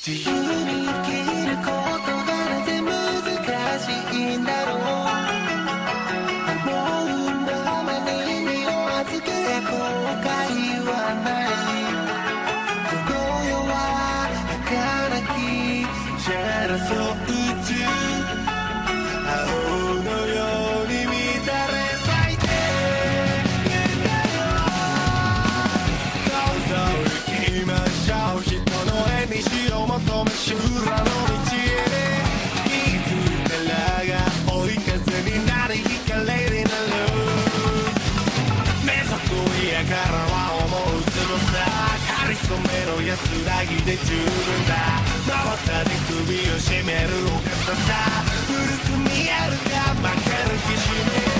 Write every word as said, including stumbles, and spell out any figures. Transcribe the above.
自由に生きることがなぜ難しいんだろう。思うままに身を預け後悔はない。この世は儚きチャラそう宇宙、青のように乱れ咲いていたよ。どうぞ行きましょう、人の絵にしを求め修羅の道へ。いつからが追い風になり光になる。目ざといやからは思うつのさ、かりそめの安らぎで十分だ。真綿で首を絞めるお方さ、古く見えるが負けるきしめ